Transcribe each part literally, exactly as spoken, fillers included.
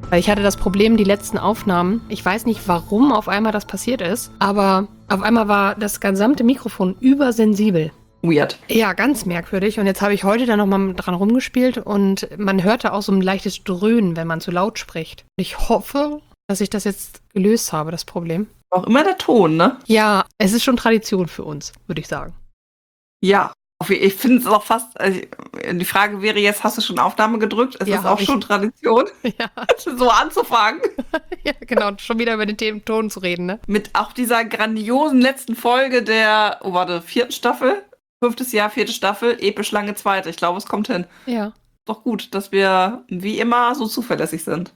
Weil ich hatte das Problem, die letzten Aufnahmen, ich weiß nicht, warum auf einmal das passiert ist, aber auf einmal war das gesamte Mikrofon übersensibel. Weird. Ja, ganz merkwürdig. Und jetzt habe ich heute da nochmal dran rumgespielt und man hörte auch so ein leichtes Dröhnen, wenn man zu laut spricht. Und ich hoffe, dass ich das jetzt gelöst habe, das Problem. Auch immer der Ton, ne? Ja, es ist schon Tradition für uns, würde ich sagen. Ja. Ich finde es auch fast, also die Frage wäre jetzt, hast du schon Aufnahme gedrückt? Es Ja, ist auch ich. schon Tradition, Ja, so anzufangen. ja, genau, schon wieder über den Themen Ton zu reden, ne? Mit auch dieser grandiosen letzten Folge der, oh warte, vierten Staffel? Fünftes Jahr, vierte Staffel, episch lange zweite. Ich glaube, es kommt hin. Ja. Doch gut, dass wir wie immer so zuverlässig sind.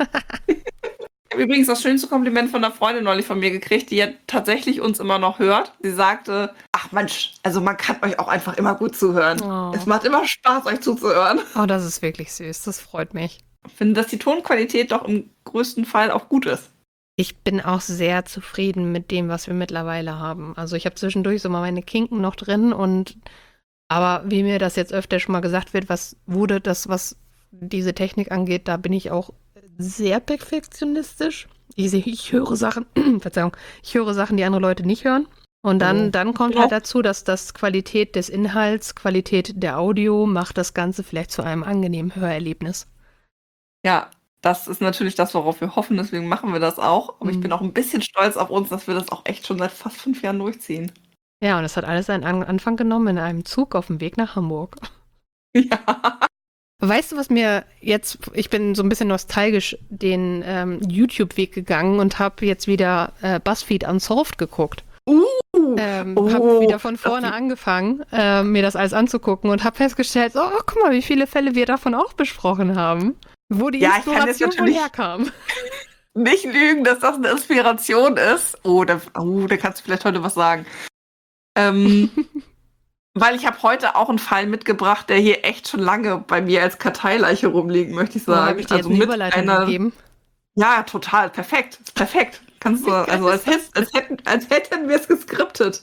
Ich habe übrigens das schönste Kompliment von einer Freundin neulich von mir gekriegt, die ja tatsächlich uns immer noch hört. Sie sagte, ach Mensch, also man kann euch auch einfach immer gut zuhören. Oh. Es macht immer Spaß, euch zuzuhören. Oh, das ist wirklich süß. Das freut mich. Ich finde, dass die Tonqualität doch im größten Fall auch gut ist. Ich bin auch sehr zufrieden mit dem, was wir mittlerweile haben. Also ich habe zwischendurch so mal meine Kinken noch drin und aber wie mir das jetzt öfter schon mal gesagt wird, was wurde das, was diese Technik angeht, da bin ich auch sehr perfektionistisch. Ich, sehe, ich höre Sachen, Verzeihung, ich höre Sachen, die andere Leute nicht hören. Und dann, Oh. dann kommt Ja. halt dazu, dass das Qualität des Inhalts, Qualität der Audio macht das Ganze vielleicht zu einem angenehmen Hörerlebnis. Ja, das ist natürlich das, worauf wir hoffen, deswegen machen wir das auch. Aber Mhm. ich bin auch ein bisschen stolz auf uns, dass wir das auch echt schon seit fast fünf Jahren durchziehen. Ja, und das hat alles seinen An- Anfang genommen in einem Zug auf dem Weg nach Hamburg. Ja. Weißt du, was mir jetzt, ich bin so ein bisschen nostalgisch den ähm, YouTube-Weg gegangen und habe jetzt wieder äh, BuzzFeed Unsolved geguckt. Uh, Ähm, Oh, habe wieder von vorne das- angefangen, äh, mir das alles anzugucken und habe festgestellt, oh, guck mal, wie viele Fälle wir davon auch besprochen haben. Wo die Ja, ich kann jetzt Inspiration natürlich- woher kam. nicht lügen, dass das eine Inspiration ist. Oh, da, oh, da kannst du vielleicht heute was sagen. Ähm, weil ich habe heute auch einen Fall mitgebracht, der hier echt schon lange bei mir als Karteileiche rumliegt, möchte ich So sagen. habe ich dir jetzt eine mit Überleitung einer- gegeben. Ja, total, perfekt. Ist perfekt. Kannst du, also als, hätt, als, hätten, als hätten wir es geskriptet.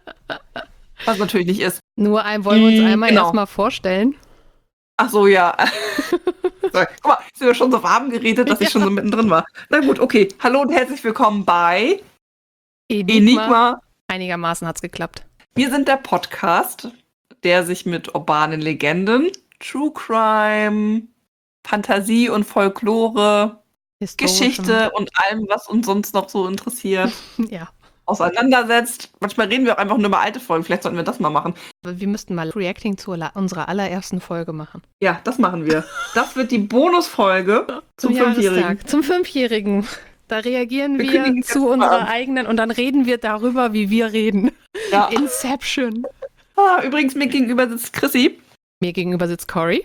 Was natürlich nicht ist. Nur ein, wollen wir uns Mm, einmal genau. erstmal vorstellen. Ach so, ja. So, guck mal, ist mir schon so warm geredet, dass ich schon so mittendrin war. Na gut, okay. Hallo und herzlich willkommen bei Enigma. Enigma. Einigermaßen hat's geklappt. Wir sind der Podcast, der sich mit urbanen Legenden, True Crime, Fantasie und Folklore, Historischem- Geschichte und allem, was uns sonst noch so interessiert, Ja. auseinandersetzt. Manchmal reden wir auch einfach nur über alte Folgen. Vielleicht sollten wir das mal machen. Wir müssten mal Reacting zu la- unserer allerersten Folge machen. Ja, das machen wir. Das wird die Bonusfolge zum Fünfjährigen. Jahrestag. Zum Fünfjährigen. Da reagieren Wir wir, kündigen jetzt zu mal unserer an. eigenen und dann reden wir darüber, wie wir reden. Ja. Inception. Ah, übrigens, mir gegenüber sitzt Chrissy. Mir gegenüber sitzt Cory.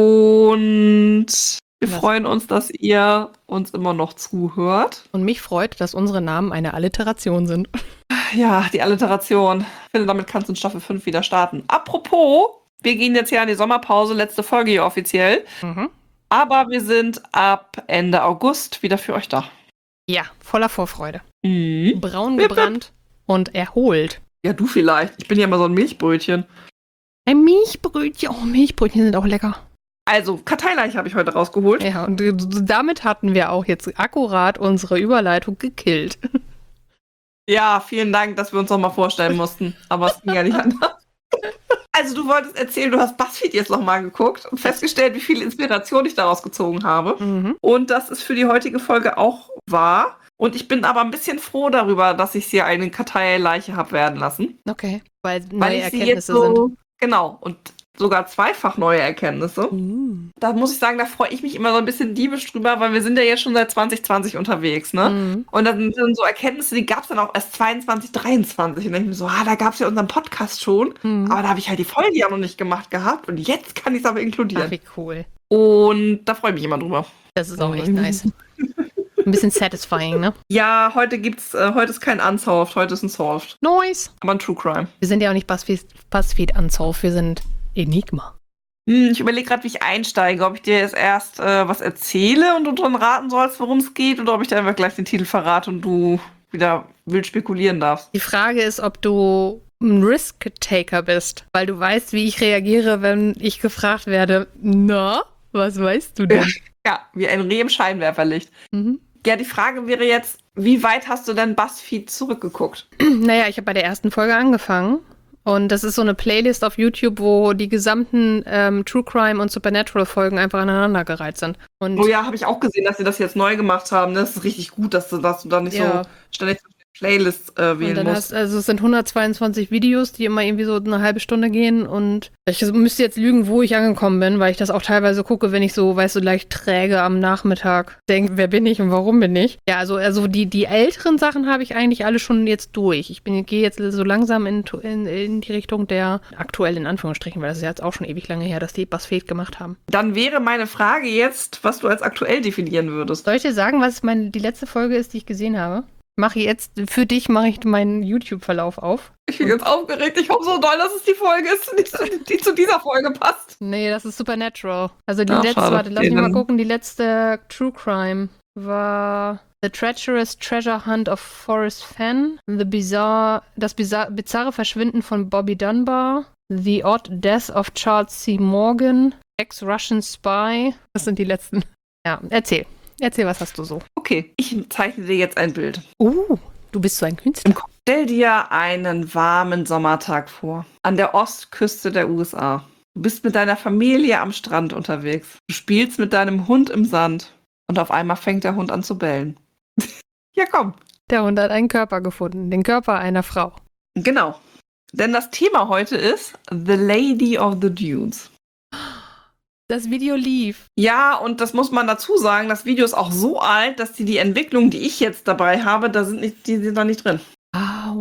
Und wir Was? freuen uns, dass ihr uns immer noch zuhört. Und mich freut, dass unsere Namen eine Alliteration sind. Ja, die Alliteration. Ich finde, damit kannst du in Staffel fünf wieder starten. Apropos, wir gehen jetzt ja in die Sommerpause, letzte Folge hier offiziell. Mhm. Aber wir sind ab Ende August wieder für euch da. Ja, voller Vorfreude. Mhm. Braun Wip, wip. gebrannt und erholt. Ja, du vielleicht. Ich bin ja immer so ein Milchbrötchen. Ein Milchbrötchen. Oh, Milchbrötchen sind auch lecker. Also, Karteileiche habe ich heute rausgeholt. Ja, und d- d- damit hatten wir auch jetzt akkurat unsere Überleitung gekillt. Ja, vielen Dank, dass wir uns noch mal vorstellen mussten. Aber es ging ja nicht anders. Also, du wolltest erzählen, du hast BuzzFeed jetzt noch mal geguckt und festgestellt, wie viel Inspiration ich daraus gezogen habe. Mhm. Und das ist für die heutige Folge auch wahr. Und ich bin aber ein bisschen froh darüber, dass ich sie eine Karteileiche habe werden lassen. Okay. Weil neue Weil ich sie jetzt Erkenntnisse so, sind. genau, und sogar zweifach neue Erkenntnisse. Mhm. Da muss ich sagen, da freue ich mich immer so ein bisschen diebisch drüber, weil wir sind ja jetzt schon seit zwanzig zwanzig unterwegs, ne? Mhm. Und dann sind dann so Erkenntnisse, die gab es dann auch erst zweiundzwanzig dreiundzwanzig. Und dann denke ich mir so, ah, da gab es ja unseren Podcast schon. Mhm. Aber da habe ich halt die Folge ja noch nicht gemacht gehabt. Und jetzt kann ich es aber Ach, inkludieren. wie cool. Und da freue ich mich immer drüber. Das ist auch echt Mhm. nice. Ein bisschen satisfying, ne? Ja, heute gibt's, äh, heute ist kein Unsolved, heute ist ein Solved. Nice. Aber ein True Crime. Wir sind ja auch nicht BuzzFeed, BuzzFeed Unsolved, wir sind Enigma. Hm, ich überlege gerade, wie ich einsteige. Ob ich dir jetzt erst äh, was erzähle und du dran raten sollst, worum es geht, oder ob ich dir einfach gleich den Titel verrate und du wieder wild spekulieren darfst. Die Frage ist, ob du ein Risk-Taker bist, weil du weißt, wie ich reagiere, wenn ich gefragt werde, na, was weißt du denn? Ja, wie ein Reh im Scheinwerferlicht. Mhm. Ja, die Frage wäre jetzt, wie weit hast du denn BuzzFeed zurückgeguckt? Naja, ich habe bei der ersten Folge angefangen. Und das ist so eine Playlist auf YouTube, wo die gesamten ähm, True Crime und Supernatural-Folgen einfach aneinandergereiht sind. Und Oh ja, habe ich auch gesehen, dass sie das jetzt neu gemacht haben. Das ist richtig gut, dass du, dass du da nicht ja. so ständig Playlists äh, Und wählen dann musst. hast, also es sind hundertzweiundzwanzig Videos, die immer irgendwie so eine halbe Stunde gehen und ich müsste jetzt lügen, wo ich angekommen bin, weil ich das auch teilweise gucke, wenn ich so, weißt du, leicht träge am Nachmittag denke, wer bin ich und warum bin ich? Ja, also, also die, die älteren Sachen habe ich eigentlich alle schon jetzt durch. Ich bin, gehe jetzt so langsam in, in, in die Richtung der aktuell in Anführungsstrichen, weil das ist ja jetzt auch schon ewig lange her, dass die BuzzFeed gemacht haben. Dann wäre meine Frage jetzt, was du als aktuell definieren würdest. Soll ich dir sagen, was meine, die letzte Folge ist, die ich gesehen habe? Mache jetzt, für dich mache ich meinen YouTube-Verlauf auf. Ich bin jetzt aufgeregt. Ich hoffe so doll, dass es die Folge ist, die zu, die zu dieser Folge passt. Nee, das ist Supernatural. Also die Ach, letzte, schade. warte, lass Okay, mich mal dann- gucken, die letzte True Crime war The Treacherous Treasure Hunt of Forrest Fenn, The Bizarre, das bizarre, bizarre Verschwinden von Bobby Dunbar, The Odd Death of Charles C. Morgan, Ex-Russian Spy. Das sind die letzten. Ja, erzähl. Erzähl, was hast du so? Okay, ich zeichne dir jetzt ein Bild. Uh, du bist so ein Künstler. Stell dir einen warmen Sommertag vor, an der Ostküste der U S A. Du bist mit deiner Familie am Strand unterwegs. Du spielst mit deinem Hund im Sand und auf einmal fängt der Hund an zu bellen. Ja, komm. Der Hund hat einen Körper gefunden, den Körper einer Frau. Genau. Denn das Thema heute ist The Lady of the Dunes. Das Video lief. Ja, und das muss man dazu sagen, das Video ist auch so alt, dass die, die Entwicklung, die ich jetzt dabei habe, da sind nicht, die sind da nicht drin. Ah,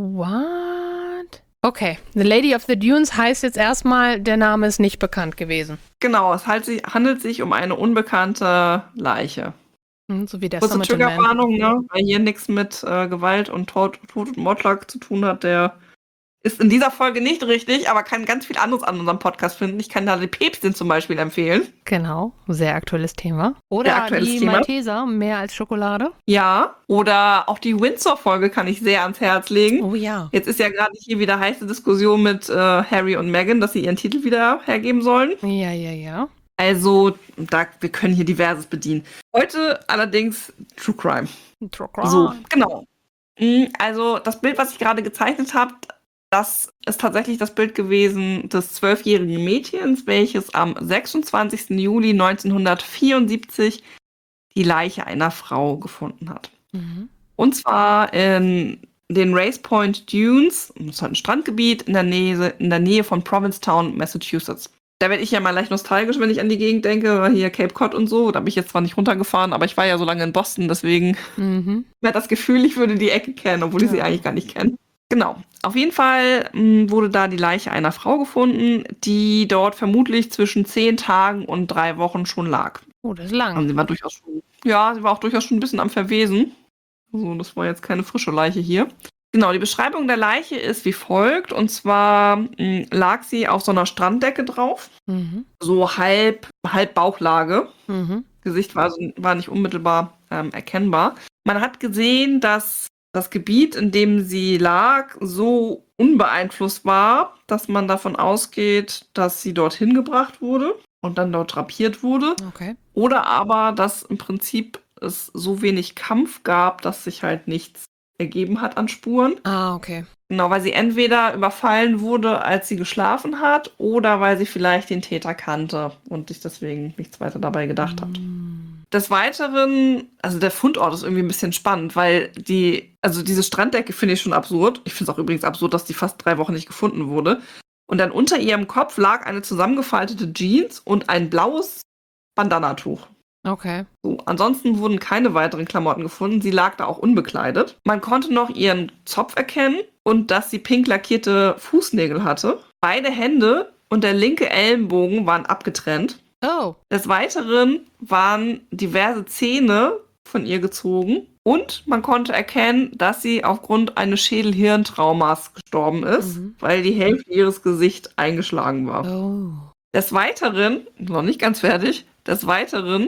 what? Okay, The Lady of the Dunes heißt jetzt erstmal, der Name ist nicht bekannt gewesen. Genau, es handelt sich um eine unbekannte Leiche. Hm, so wie der Kurze Somerton Man. Triggerwarnung, ne? Weil hier nichts mit äh, Gewalt und Tod, Tod und Mordschlag zu tun hat, der ist in dieser Folge nicht richtig, aber kann ganz viel anderes an unserem Podcast finden. Ich kann da die Päpstin zum Beispiel empfehlen. Genau, sehr aktuelles Thema. Oder Sehr aktuelles die Thema. Malteser, mehr als Schokolade. Ja, oder auch die Windsor-Folge kann ich sehr ans Herz legen. Oh ja. Jetzt ist ja gerade hier wieder heiße Diskussion mit äh, Harry und Meghan, dass sie ihren Titel wieder hergeben sollen. Ja, ja, ja. Also, da, wir können hier diverses bedienen. Heute allerdings True Crime. True Crime. So, genau. Mm, Also, das Bild, was ich gerade gezeichnet habe, das ist tatsächlich das Bild gewesen des zwölfjährigen Mädchens, welches am sechsundzwanzigsten Juli neunzehnhundertvierundsiebzig die Leiche einer Frau gefunden hat. Mhm. Und zwar in den Race Point Dunes, das ist halt ein Strandgebiet in der Nähe, in der Nähe von Provincetown, Massachusetts. Da werde ich ja mal leicht nostalgisch, wenn ich an die Gegend denke, weil hier Cape Cod und so. Da bin ich jetzt zwar nicht runtergefahren, aber ich war ja so lange in Boston, deswegen Mhm. mir hat das Gefühl, ich würde die Ecke kennen, obwohl ich sie Ja. eigentlich gar nicht kenne. Genau. Auf jeden Fall mh, wurde da die Leiche einer Frau gefunden, die dort vermutlich zwischen zehn Tagen und drei Wochen schon lag. Oh, das ist Und lang. sie war durchaus schon, ja, sie war auch durchaus schon ein bisschen am Verwesen. Also das war jetzt keine frische Leiche hier. Genau, die Beschreibung der Leiche ist wie folgt. Und zwar mh, lag sie auf so einer Stranddecke drauf, Mhm. so halb, halb Bauchlage. Mhm. Gesicht war, so, war nicht unmittelbar ähm, erkennbar. Man hat gesehen, dass das Gebiet, in dem sie lag, so unbeeinflusst war, dass man davon ausgeht, dass sie dorthin gebracht wurde und dann dort drapiert wurde. Okay. Oder aber, dass im Prinzip es so wenig Kampf gab, dass sich halt nichts ergeben hat an Spuren. Ah, okay. Genau, weil sie entweder überfallen wurde, als sie geschlafen hat, oder weil sie vielleicht den Täter kannte und sich deswegen nichts weiter dabei gedacht hat. Mhm. Des Weiteren, also der Fundort ist irgendwie ein bisschen spannend, weil die, also diese Stranddecke finde ich schon absurd. Ich finde es auch übrigens absurd, dass die fast drei Wochen nicht gefunden wurde. Und dann unter ihrem Kopf lag eine zusammengefaltete Jeans und ein blaues Bandanatuch. Okay. So, ansonsten wurden keine weiteren Klamotten gefunden. Sie lag da auch unbekleidet. Man konnte noch ihren Zopf erkennen und dass sie pink lackierte Fußnägel hatte. Beide Hände und der linke Ellenbogen waren abgetrennt. Oh. Des Weiteren waren diverse Zähne von ihr gezogen und man konnte erkennen, dass sie aufgrund eines Schädel-Hirntraumas gestorben ist, Mhm. weil die Hälfte ihres Gesichts eingeschlagen war. Oh. Des Weiteren, noch nicht ganz fertig, des Weiteren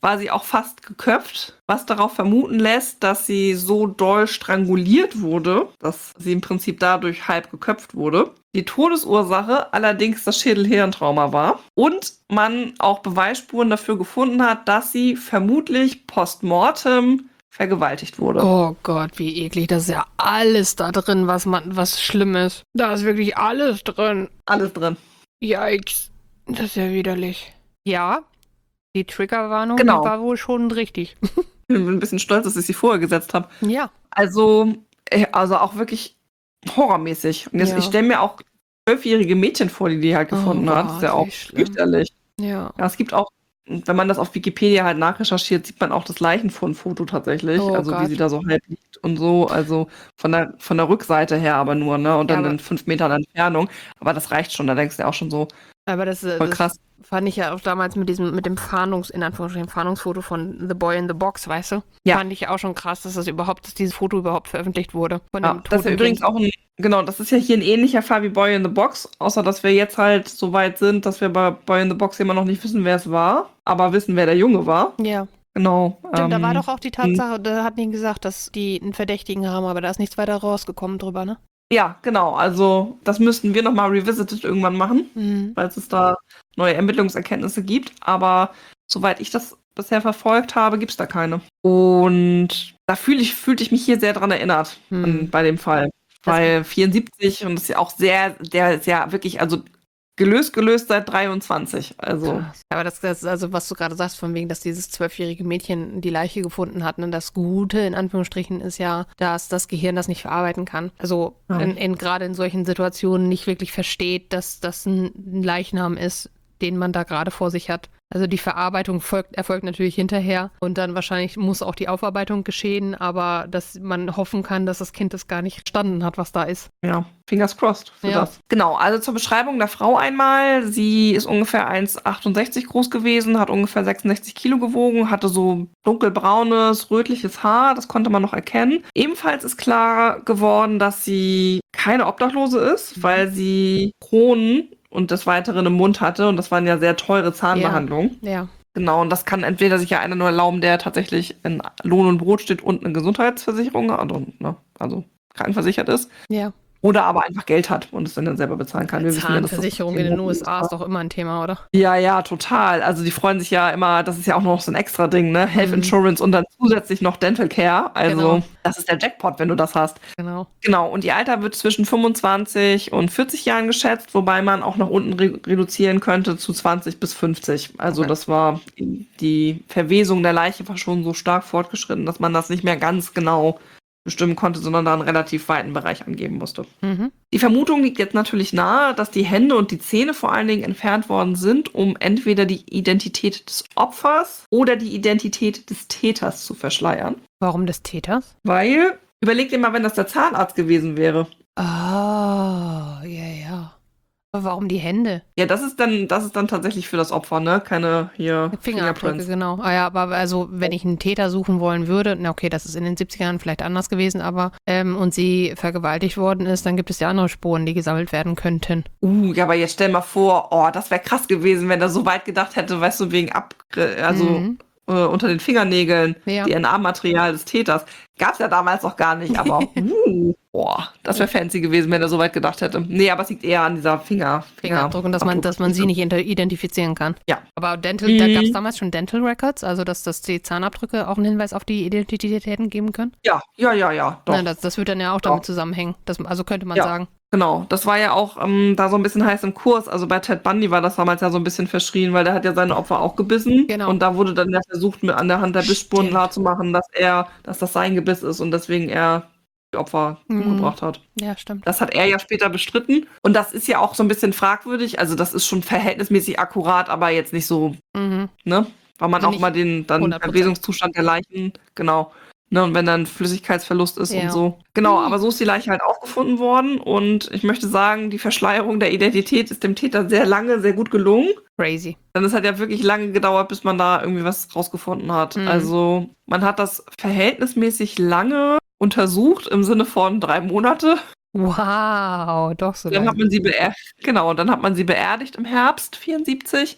war sie auch fast geköpft, was darauf vermuten lässt, dass sie so doll stranguliert wurde, dass sie im Prinzip dadurch halb geköpft wurde. Die Todesursache allerdings das Schädel-Hirntrauma war und man auch Beweisspuren dafür gefunden hat, dass sie vermutlich postmortem vergewaltigt wurde. Oh Gott, wie eklig. Das ist ja alles da drin, was man, was schlimm ist. Da ist wirklich alles drin. Alles drin. Yikes. Das ist ja widerlich. Ja, die Triggerwarnung Genau. die war wohl schon richtig. Ich bin ein bisschen stolz, dass ich sie vorher gesetzt habe. Ja. Also, äh, also auch wirklich horrormäßig. Und jetzt, Ja. ich stelle mir auch zwölfjährige Mädchen vor, die die halt gefunden Oh hat. Das ist ja Gott, auch wie schlimm. fürchterlich. Ja. Ja, es gibt auch, wenn man das auf Wikipedia halt nachrecherchiert, sieht man auch das Leichenfundfoto tatsächlich. Oh also Gott. wie sie da so halb liegt und so. Also von der, von der Rückseite her aber nur, ne? Und Ja, dann aber- in fünf Metern Entfernung. Aber das reicht schon, da denkst du ja auch schon so, Aber das, äh, voll das krass. fand ich ja auch damals mit diesem, mit dem Fahndungs, in Anführungsstrichen, Fahndungsfoto von The Boy in the Box, weißt du? Ja. Fand ich auch schon krass, dass das überhaupt, dass dieses Foto überhaupt veröffentlicht wurde. Von Ja, dem das ist ja toten übrigens Kind. auch ein, genau, das ist ja hier ein ähnlicher Fall wie Boy in the Box, außer dass wir jetzt halt so weit sind, dass wir bei Boy in the Box immer noch nicht wissen, wer es war, aber wissen, wer der Junge war. Ja. Genau. Stimmt, da war ähm, doch auch die Tatsache, da hat nie gesagt, dass die einen Verdächtigen haben, aber da ist nichts weiter rausgekommen drüber, ne? Ja, genau. Also das müssten wir nochmal revisited irgendwann machen, Mhm. falls es da neue Ermittlungserkenntnisse gibt. Aber soweit ich das bisher verfolgt habe, gibt es da keine. Und da fühle ich, fühlte ich mich hier sehr dran erinnert Hm. an, bei dem Fall. Das- Weil vierundsiebzig und das ist ja auch sehr, der ist ja wirklich, also gelöst, gelöst seit dreiundzwanzig. Also Krass. Aber das, das, also was du gerade sagst, von wegen, dass dieses zwölfjährige Mädchen die Leiche gefunden hat, ne, das Gute in Anführungsstrichen ist ja, dass das Gehirn das nicht verarbeiten kann. Also Ja. in, in, gerade in solchen Situationen nicht wirklich versteht, dass das ein, ein Leichnam ist, den man da gerade vor sich hat. Also die Verarbeitung folgt, erfolgt natürlich hinterher und dann wahrscheinlich muss auch die Aufarbeitung geschehen, aber dass man hoffen kann, dass das Kind das gar nicht verstanden hat, was da ist. ja, fingers crossed für Ja. das. Genau, also zur Beschreibung der Frau einmal. Sie ist ungefähr eins Komma achtundsechzig groß gewesen, hat ungefähr sechsundsechzig Kilo gewogen, hatte so dunkelbraunes, rötliches Haar, das konnte man noch erkennen. Ebenfalls ist klar geworden, dass sie keine Obdachlose ist, Mhm. weil sie Kronen und des Weiteren im Mund hatte und das waren ja sehr teure Zahnbehandlungen. Ja. Genau, und das kann entweder sich ja einer nur erlauben, der tatsächlich in Lohn und Brot steht und eine Gesundheitsversicherung hat, und, ne, also krankenversichert ist. Ja. Oder aber einfach Geld hat und es dann selber bezahlen kann. Wir wissen ja, dass das Zahnversicherung in den U S A ist doch immer ein Thema, oder? Ja, ja, total. Also die freuen sich ja immer, das ist ja auch noch so ein extra Ding, ne? Health Mhm. Insurance und dann zusätzlich noch Dental Care. Also Genau. das ist der Jackpot, wenn du das hast. Genau. Genau, und ihr Alter wird zwischen fünfundzwanzig und vierzig Jahren geschätzt, wobei man auch nach unten re reduzieren könnte zu zwanzig bis fünfzig. Also Okay. das war, die Verwesung der Leiche war schon so stark fortgeschritten, dass man das nicht mehr ganz genau bestimmen konnte, sondern da einen relativ weiten Bereich angeben musste. Mhm. Die Vermutung liegt jetzt natürlich nahe, dass die Hände und die Zähne vor allen Dingen entfernt worden sind, um entweder die Identität des Opfers oder die Identität des Täters zu verschleiern. Warum des Täters? Weil, überleg dir mal, wenn das der Zahnarzt gewesen wäre. Ah, ja, ja. Aber warum die Hände? Ja, das ist dann, das ist dann tatsächlich für das Opfer, ne? Keine hier Fingerabdrücke, Fingerprints. genau. Ah ja, aber also, wenn ich einen Täter suchen wollen würde, na okay, das ist in den siebzigern vielleicht anders gewesen, aber ähm, und sie vergewaltigt worden ist, dann gibt es ja andere Spuren, die gesammelt werden könnten. Uh, ja, aber jetzt stell mal vor, oh, das wäre krass gewesen, wenn er so weit gedacht hätte, weißt du, wegen ab, also Mhm. äh, unter den Fingernägeln, Ja. D N A-Material des Täters. Gab's ja damals noch gar nicht, aber uh, boah, das wäre fancy gewesen, wenn er so weit gedacht hätte. Nee, aber es liegt eher an dieser Finger, Fingerabdruck und dass man, dass man sie nicht inter- identifizieren kann. Ja. Aber Dental, da Mhm. gab es damals schon Dental Records, also dass, dass die Zahnabdrücke auch einen Hinweis auf die Identitäten geben können. Ja, ja, ja, ja, doch. Na, das, das wird dann ja auch damit Doch. zusammenhängen. Das, also könnte man Ja. sagen. Genau, das war ja auch ähm, da so ein bisschen heiß im Kurs. Also bei Ted Bundy war das damals ja so ein bisschen verschrien, weil der hat ja seine Opfer auch gebissen. Genau. Und da wurde dann ja versucht, mit an der Hand der Bissspuren Stimmt. klarzumachen, dass er, dass das sein Gebiss ist und deswegen er die Opfer Mhm. umgebracht hat. Ja, stimmt. Das hat er ja später bestritten. Und das ist ja auch so ein bisschen fragwürdig. Also das ist schon verhältnismäßig akkurat, aber jetzt nicht so, Mhm. ne? Weil man Also auch nicht mal den dann hundert Prozent. Verwesungszustand der Leichen, genau. Ne, und wenn dann Flüssigkeitsverlust ist Ja. und so. Genau, Hm. aber so ist die Leiche halt aufgefunden worden. Und ich möchte sagen, die Verschleierung der Identität ist dem Täter sehr lange, sehr gut gelungen. Crazy. Denn es hat ja wirklich lange gedauert, bis man da irgendwie was rausgefunden hat. Mhm. Also man hat das verhältnismäßig lange untersucht, im Sinne von drei Monate. Wow, doch so Dann lange. hat man sie beerdigt, genau, dann hat man sie beerdigt im Herbst vierundsiebzig.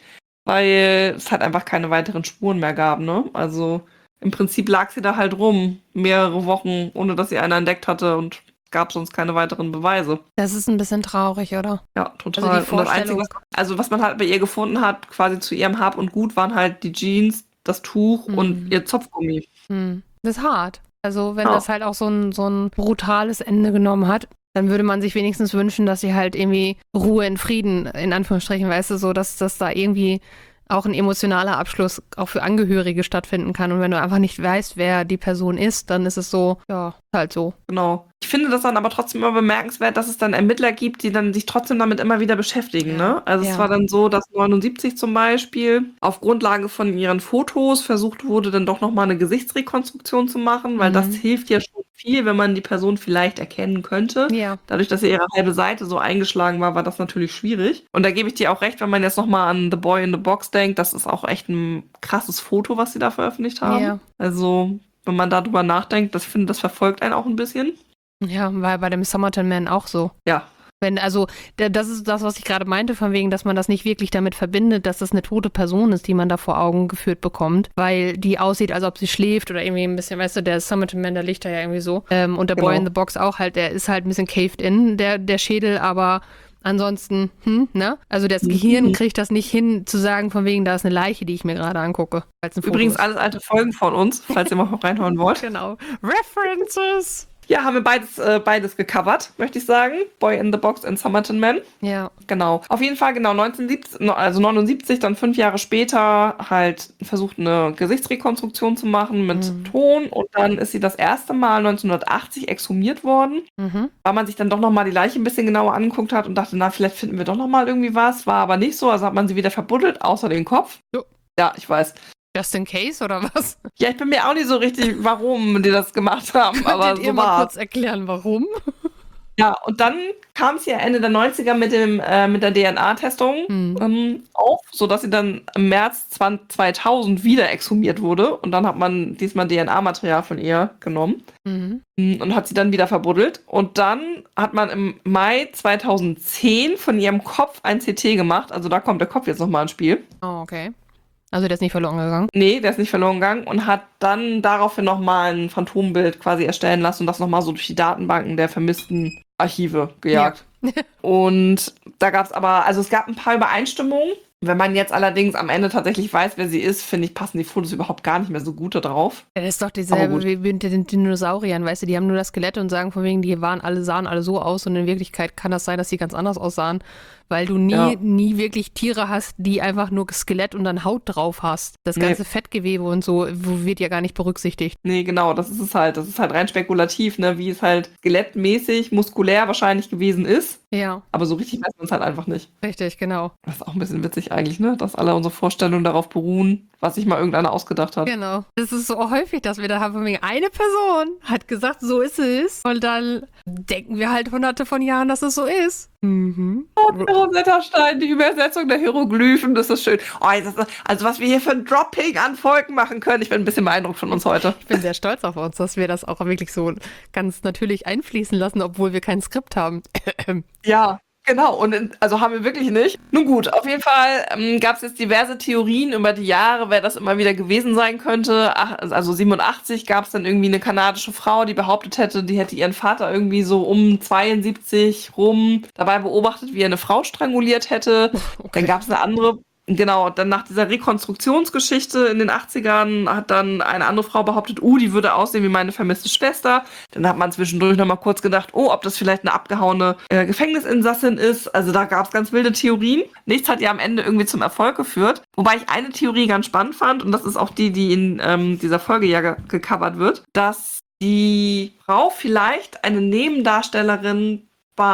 weil es halt einfach keine weiteren Spuren mehr gab, ne? Also im Prinzip lag sie da halt rum, mehrere Wochen, ohne dass sie einer entdeckt hatte und gab sonst keine weiteren Beweise. Das ist ein bisschen traurig, oder? Ja, total. Also die und das Einzige, Vorstellung. was, also was man halt bei ihr gefunden hat, quasi zu ihrem Hab und Gut, waren halt die Jeans, das Tuch und Hm. ihr Zopfgummi. Hm. Das ist hart. Also wenn Ja. das halt auch so ein, so ein brutales Ende genommen hat, dann würde man sich wenigstens wünschen, dass sie halt irgendwie Ruhe in Frieden, in Anführungsstrichen, weißt du, so, dass, dass da irgendwie auch ein emotionaler Abschluss auch für Angehörige stattfinden kann. Und wenn du einfach nicht weißt, wer die Person ist, dann ist es so, ja, halt so. Genau. Ich finde das dann aber trotzdem immer bemerkenswert, dass es dann Ermittler gibt, die dann sich trotzdem damit immer wieder beschäftigen. Ja. Ne? Also Ja. es war dann so, dass neunundsiebzig zum Beispiel auf Grundlage von ihren Fotos versucht wurde, dann doch nochmal eine Gesichtsrekonstruktion zu machen, weil Mhm. das hilft ja schon viel, wenn man die Person vielleicht erkennen könnte. Ja. Dadurch, dass ja ihre halbe Seite so eingeschlagen war, war das natürlich schwierig. Und da gebe ich dir auch recht, wenn man jetzt nochmal an The Boy in the Box denkt, das ist auch echt ein krasses Foto, was sie da veröffentlicht haben. Ja. Also, wenn man darüber nachdenkt, das finde, das verfolgt einen auch ein bisschen. Ja, war bei dem Somerton Man auch so. Ja. Wenn, also, der, das ist das, was ich gerade meinte, von wegen, dass man das nicht wirklich damit verbindet, dass das eine tote Person ist, die man da vor Augen geführt bekommt, weil die aussieht, als ob sie schläft oder irgendwie ein bisschen, weißt du, der Somerton Man, der liegt da ja irgendwie so. Ähm, und der Genau. Boy in the Box auch halt, der ist halt ein bisschen caved in, der, der Schädel, aber ansonsten, hm, ne? Also das Mhm. Gehirn kriegt das nicht hin, zu sagen, von wegen, da ist eine Leiche, die ich mir gerade angucke. weil's ein Foto Übrigens ist. alles alte Folgen von uns, falls ihr mal reinhören wollt. Genau. References! Ja, haben wir beides, äh, beides gecovert, möchte ich sagen. Boy in the Box und Somerton Man. Ja. Genau. Auf jeden Fall, genau, neunzehnhundertsiebzig, no- also neunundsiebzig, dann fünf Jahre später halt versucht, eine Gesichtsrekonstruktion zu machen mit Mhm. Ton. Und dann ist sie das erste Mal neunzehnhundertachtzig exhumiert worden, Mhm. weil man sich dann doch nochmal die Leiche ein bisschen genauer angeguckt hat und dachte, na, vielleicht finden wir doch nochmal irgendwie was. War aber nicht so, also hat man sie wieder verbuddelt, außer den Kopf. Jo. Ja, ich weiß. Just in case, oder was? Ja, ich bin mir auch nicht so richtig, warum die das gemacht haben, aber Könntet ihr so mal war kurz erklären, warum? Ja, und dann kam es ja Ende der neunziger mit dem äh, mit der D N A-Testung Mhm. ähm, auf, sodass sie dann im März zweitausend wieder exhumiert wurde. Und dann hat man diesmal D N A-Material von ihr genommen Mhm. mm, und hat sie dann wieder verbuddelt. Und dann hat man im Mai zweitausendzehn von ihrem Kopf ein C T gemacht. Also da kommt der Kopf jetzt nochmal ins Spiel. Oh, okay. Also der ist nicht verloren gegangen. Nee, der ist nicht verloren gegangen und hat dann daraufhin nochmal ein Phantombild quasi erstellen lassen und das nochmal so durch die Datenbanken der vermissten Archive gejagt. Und da gab es aber, also es gab ein paar Übereinstimmungen. Wenn man jetzt allerdings am Ende tatsächlich weiß, wer sie ist, finde ich, passen die Fotos überhaupt gar nicht mehr so gut da drauf. Das ist doch Aber dieselbe gut. wie mit den Dinosauriern, weißt du, die haben nur das Skelett und sagen von wegen, die waren alle, sahen alle so aus und in Wirklichkeit kann das sein, dass sie ganz anders aussahen, weil du nie, Ja. nie wirklich Tiere hast, die einfach nur Skelett und dann Haut drauf hast. Das Nee. ganze Fettgewebe und so wo- wird ja gar nicht berücksichtigt. Nee, genau, das ist es halt. Das ist halt rein spekulativ, ne, wie es halt skelettmäßig, muskulär wahrscheinlich gewesen ist. Ja, Aber so richtig weiß man es halt einfach nicht. richtig, genau. Das ist auch ein bisschen witzig eigentlich, ne, dass alle unsere Vorstellungen darauf beruhen, was sich mal irgendeiner ausgedacht hat. Genau. Das ist so häufig, dass wir da haben, von wegen, eine Person hat gesagt, so ist es. Und dann denken wir halt hunderte von Jahren, dass es so ist. Mhm. Rosetta Stein, die Übersetzung der Hieroglyphen, das ist schön. Oh, das ist, also was wir hier für ein Dropping an Folgen machen können. Ich bin ein bisschen beeindruckt von uns heute. Ich bin sehr stolz auf uns, dass wir das auch wirklich so ganz natürlich einfließen lassen, obwohl wir kein Skript haben. Ja, genau. Und in, also haben wir wirklich nicht. Nun gut, auf jeden Fall ähm, gab es jetzt diverse Theorien über die Jahre, wer das immer wieder gewesen sein könnte. Ach, also siebenundachtzig gab es dann irgendwie eine kanadische Frau, die behauptet hätte, die hätte ihren Vater irgendwie so um zweiundsiebzig rum dabei beobachtet, wie er eine Frau stranguliert hätte. Dann gab es eine andere, genau, dann nach dieser Rekonstruktionsgeschichte in den achtzigern hat dann eine andere Frau behauptet, uh, die würde aussehen wie meine vermisste Schwester. Dann hat man zwischendurch nochmal kurz gedacht, oh, ob das vielleicht eine abgehauene äh, Gefängnisinsassin ist. Also da gab es ganz wilde Theorien. Nichts hat ja am Ende irgendwie zum Erfolg geführt. Wobei ich eine Theorie ganz spannend fand, und das ist auch die, die in ähm, dieser Folge ja ge gecovert wird, dass die Frau vielleicht eine Nebendarstellerin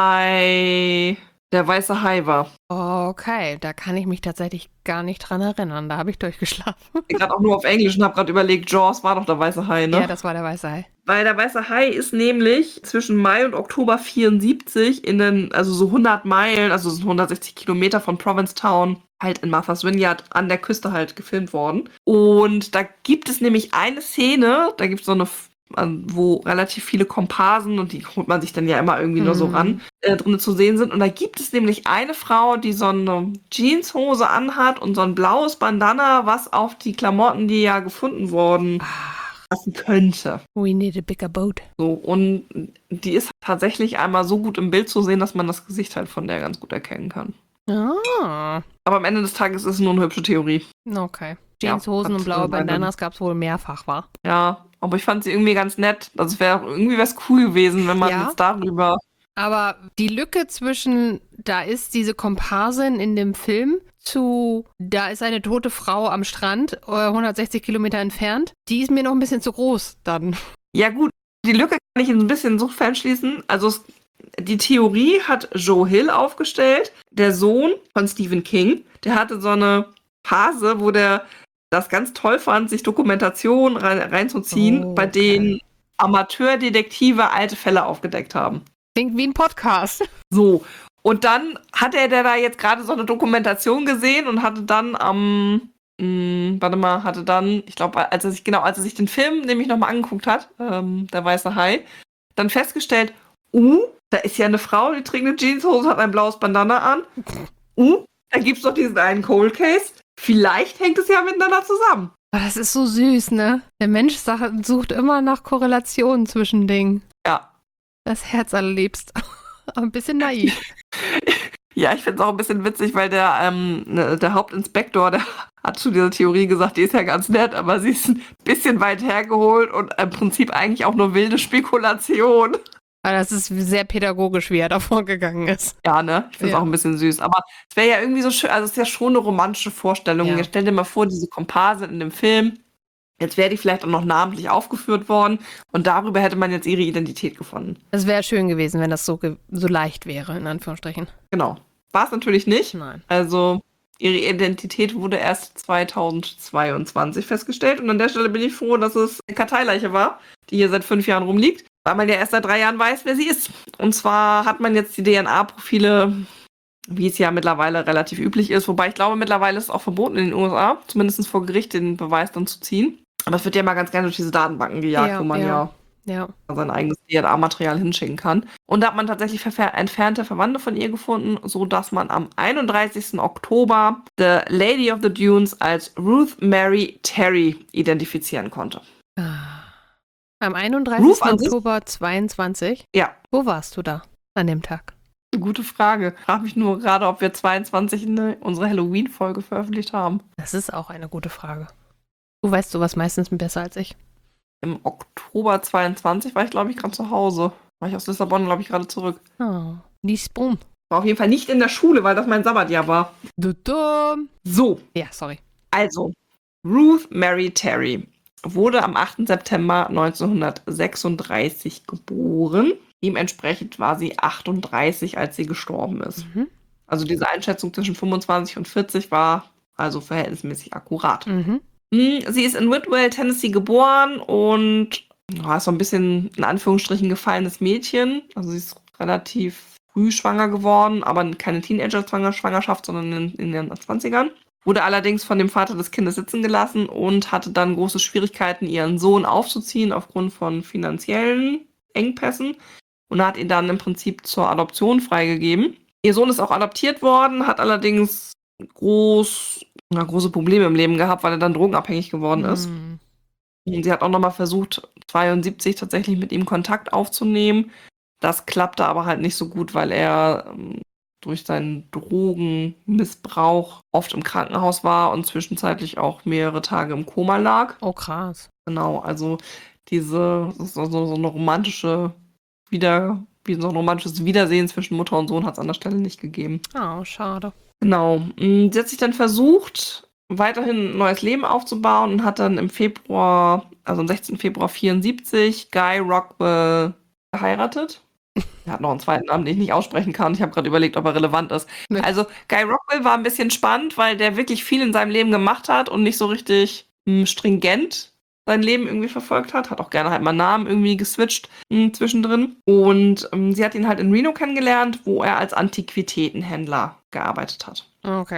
bei Der Weiße Hai war. Okay, da kann ich mich tatsächlich gar nicht dran erinnern. Da habe ich durchgeschlafen. Ich gerade auch nur auf Englisch und habe gerade überlegt, Jaws war doch der Weiße Hai, ne? Ja, das war der Weiße Hai. Weil der Weiße Hai ist nämlich zwischen Mai und Oktober vierundsiebzig in den, also so hundert Meilen, also so hundertsechzig Kilometer von Provincetown, halt in Martha's Vineyard an der Küste halt gefilmt worden. Und da gibt es nämlich eine Szene, da gibt es so eine an- wo relativ viele Komparsen, und die holt man sich dann ja immer irgendwie nur so Mhm. ran, äh, drin zu sehen sind. Und da gibt es nämlich eine Frau, die so eine Jeanshose anhat und so ein blaues Bandana, was auf die Klamotten, die ja gefunden wurden, Ach, passen könnte. we need a bigger boat. So, und die ist tatsächlich einmal so gut im Bild zu sehen, dass man das Gesicht halt von der ganz gut erkennen kann. Ah, Aber am Ende des Tages ist es nur eine hübsche Theorie. okay. Ja, Jeanshosen hat und blaue so seine- Bandanas gab es wohl mehrfach, war. Ja, aber ich fand sie irgendwie ganz nett. Also es wäre irgendwie wär's cool gewesen, wenn man Ja. jetzt darüber. Aber die Lücke zwischen, da ist diese Komparsin in dem Film, zu, da ist eine tote Frau am Strand, äh, hundertsechzig Kilometer entfernt, die ist mir noch ein bisschen zu groß dann. Ja, gut, die Lücke kann ich ein bisschen insofern schließen. Also es, die Theorie hat Joe Hill aufgestellt, der Sohn von Stephen King. Der hatte so eine Phase, wo der das ganz toll fand, sich Dokumentationen rein, reinzuziehen, Oh, bei okay. denen Amateurdetektive alte Fälle aufgedeckt haben. Klingt wie ein Podcast. So, und dann hat er der da jetzt gerade so eine Dokumentation gesehen und hatte dann am, mh, warte mal, hatte dann, ich glaube, als er sich, genau, als er sich den Film nämlich nochmal angeguckt hat, ähm, der Weiße Hai, dann festgestellt, uh, da ist ja eine Frau, die trägt eine Jeanshose, hat ein blaues Bandana an. Uh, da gibt's doch diesen einen Cold Case. Vielleicht hängt es ja miteinander zusammen. Aber das ist so süß, ne? Der Mensch sach- sucht immer nach Korrelationen zwischen Dingen. Ja. Das Herz allerliebst. Aber ein bisschen naiv. Ja, ich finde es auch ein bisschen witzig, weil der, ähm, ne, der Hauptinspektor, der hat zu dieser Theorie gesagt, die ist ja ganz nett, aber sie ist ein bisschen weit hergeholt und im Prinzip eigentlich auch nur wilde Spekulation. Aber das ist sehr pädagogisch, wie er da vorgegangen ist. Ja, ne? Ich finde es Ja. auch ein bisschen süß. Aber es wäre ja irgendwie so schön, also es ist ja schon eine romantische Vorstellung. Ja. Jetzt stell dir mal vor, diese Komparse in dem Film, jetzt wäre die vielleicht auch noch namentlich aufgeführt worden und darüber hätte man jetzt ihre Identität gefunden. Es wäre schön gewesen, wenn das so, ge- so leicht wäre, in Anführungsstrichen. Genau. War es natürlich nicht. Nein. Also ihre Identität wurde erst zweitausendzweiundzwanzig festgestellt. Und an der Stelle bin ich froh, dass es eine Karteileiche war, die hier seit fünf Jahren rumliegt, weil man ja erst seit drei Jahren weiß, wer sie ist. Und zwar hat man jetzt die D N A-Profile, wie es ja mittlerweile relativ üblich ist, wobei ich glaube, mittlerweile ist es auch verboten in den U S A, zumindest vor Gericht den Beweis dann zu ziehen. Aber es wird ja mal ganz gerne durch diese Datenbanken gejagt, Ja, wo man ja. ja Ja. sein eigenes D N A-Material hinschicken kann. Und da hat man tatsächlich verfer- entfernte Verwandte von ihr gefunden, sodass man am einunddreißigsten Oktober The Lady of the Dunes als Ruth Mary Terry identifizieren konnte. Ah. Am einunddreißigsten Ruth an sich- Oktober zweiundzwanzig. Ja, Wo warst du da an dem Tag? eine gute Frage. Ich frage mich nur gerade, ob wir zweiundzwanzig eine, unsere Halloween-Folge veröffentlicht haben. Das ist auch eine gute Frage. Du weißt sowas meistens besser als ich. Im Oktober zweiundzwanzig war ich, glaube ich, gerade zu Hause. War ich aus Lissabon, glaube ich, gerade zurück. Oh, Lisbon. War auf jeden Fall nicht in der Schule, weil das mein Sabbatjahr war. Du-du. So, Ja, sorry. also, Ruth Mary Terry wurde am achten September neunzehnhundertsechsunddreißig geboren. Dementsprechend war sie achtunddreißig, als sie gestorben ist. Mhm. Also diese Einschätzung zwischen fünfundzwanzig und vierzig war also verhältnismäßig akkurat. Mhm. Hm, Sie ist in Whitwell, Tennessee geboren und ja, ist so ein bisschen in Anführungsstrichen gefallenes Mädchen. Also sie ist relativ früh schwanger geworden, aber keine Teenager-Schwangerschaft, sondern in, in ihren zwanzigern. Wurde allerdings von dem Vater des Kindes sitzen gelassen und hatte dann große Schwierigkeiten, ihren Sohn aufzuziehen aufgrund von finanziellen Engpässen und hat ihn dann im Prinzip zur Adoption freigegeben. Ihr Sohn ist auch adoptiert worden, hat allerdings groß, na, große Probleme im Leben gehabt, weil er dann drogenabhängig geworden ist. Mhm. Und sie hat auch nochmal versucht, zweiundsiebzig tatsächlich mit ihm Kontakt aufzunehmen. Das klappte aber halt nicht so gut, weil er ähm, durch seinen Drogenmissbrauch oft im Krankenhaus war und zwischenzeitlich auch mehrere Tage im Koma lag. Oh, krass. Genau, also diese so, so, so eine romantische Wieder, wie so ein romantisches Wiedersehen zwischen Mutter und Sohn hat es an der Stelle nicht gegeben. Oh, schade. Genau. Mm, Sie hat sich dann versucht, weiterhin ein neues Leben aufzubauen und hat dann im Februar, also am sechzehnten Februar vierundsiebzig, Guy Rockwell geheiratet. Er hat noch einen zweiten Namen, den ich nicht aussprechen kann. Ich habe gerade überlegt, ob er relevant ist. Nee. Also Guy Rockwell war ein bisschen spannend, weil der wirklich viel in seinem Leben gemacht hat und nicht so richtig mh, stringent sein Leben irgendwie verfolgt hat. Hat auch gerne halt mal Namen irgendwie geswitcht mh, zwischendrin. Und ähm, sie hat ihn halt in Reno kennengelernt, wo er als Antiquitätenhändler gearbeitet hat. Okay.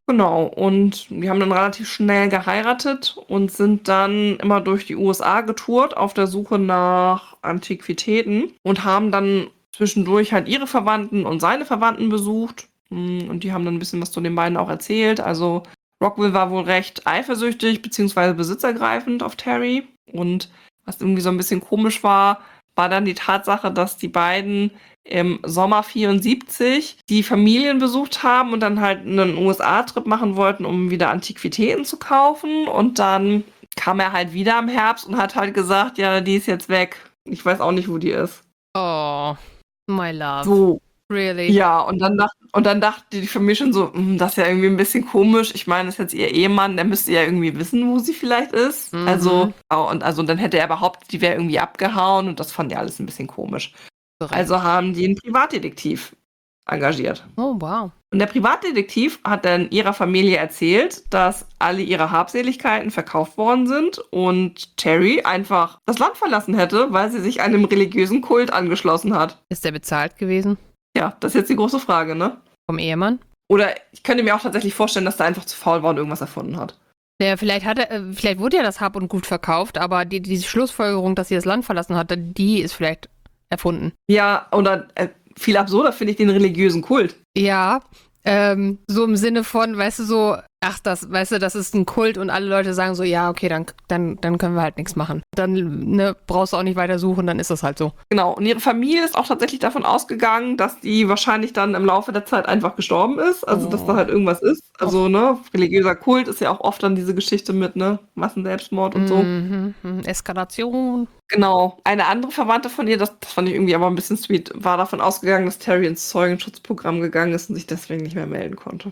Genau, und die haben dann relativ schnell geheiratet und sind dann immer durch die U S A getourt auf der Suche nach Antiquitäten und haben dann zwischendurch halt ihre Verwandten und seine Verwandten besucht. Mm, Und die haben dann ein bisschen was zu den beiden auch erzählt. Also Rockville war wohl recht eifersüchtig bzw. besitzergreifend auf Terry. Und was irgendwie so ein bisschen komisch war, war dann die Tatsache, dass die beiden im Sommer vierundsiebzig die Familien besucht haben und dann halt einen U S A-Trip machen wollten, um wieder Antiquitäten zu kaufen. Und dann kam er halt wieder im Herbst und hat halt gesagt, ja, die ist jetzt weg. Ich weiß auch nicht, wo die ist. Oh, my love. So, Really? ja, und dann, dacht, und dann dachte die Familie schon so, "Hm, das ist ja irgendwie ein bisschen komisch. Ich meine, das ist jetzt ihr Ehemann, der müsste ja irgendwie wissen, wo sie vielleicht ist. Mhm. Also, oh, und also dann hätte er behauptet, die wäre irgendwie abgehauen und das fand ja alles ein bisschen komisch. Korrekt. Also haben die einen Privatdetektiv engagiert. Oh, wow. Und der Privatdetektiv hat dann ihrer Familie erzählt, dass alle ihre Habseligkeiten verkauft worden sind und Terry einfach das Land verlassen hätte, weil sie sich einem religiösen Kult angeschlossen hat. Ist der bezahlt gewesen? Ja, das ist jetzt die große Frage, ne? Vom Ehemann? Oder ich könnte mir auch tatsächlich vorstellen, dass der einfach zu faul war und irgendwas erfunden hat. Ja, vielleicht hat er, äh, vielleicht wurde ja das Hab und Gut verkauft, aber die, diese Schlussfolgerung, dass sie das Land verlassen hat, die ist vielleicht erfunden. Ja, oder äh, viel absurder finde ich den religiösen Kult. Ja, ähm, so im Sinne von, weißt du, so, ach, das, weißt du, das ist ein Kult und alle Leute sagen so, ja, okay, dann, dann, dann können wir halt nichts machen. Dann, ne, brauchst du auch nicht weiter suchen, dann ist das halt so. Genau, und ihre Familie ist auch tatsächlich davon ausgegangen, dass die wahrscheinlich dann im Laufe der Zeit einfach gestorben ist. Also, Oh. dass da halt irgendwas ist. Also, ne, religiöser Kult ist ja auch oft dann diese Geschichte mit, ne, Massenselbstmord und so. Mhm, mhm. Eskalation. Genau. Eine andere Verwandte von ihr, das, das fand ich irgendwie aber ein bisschen sweet, war davon ausgegangen, dass Terry ins Zeugenschutzprogramm gegangen ist und sich deswegen nicht mehr melden konnte.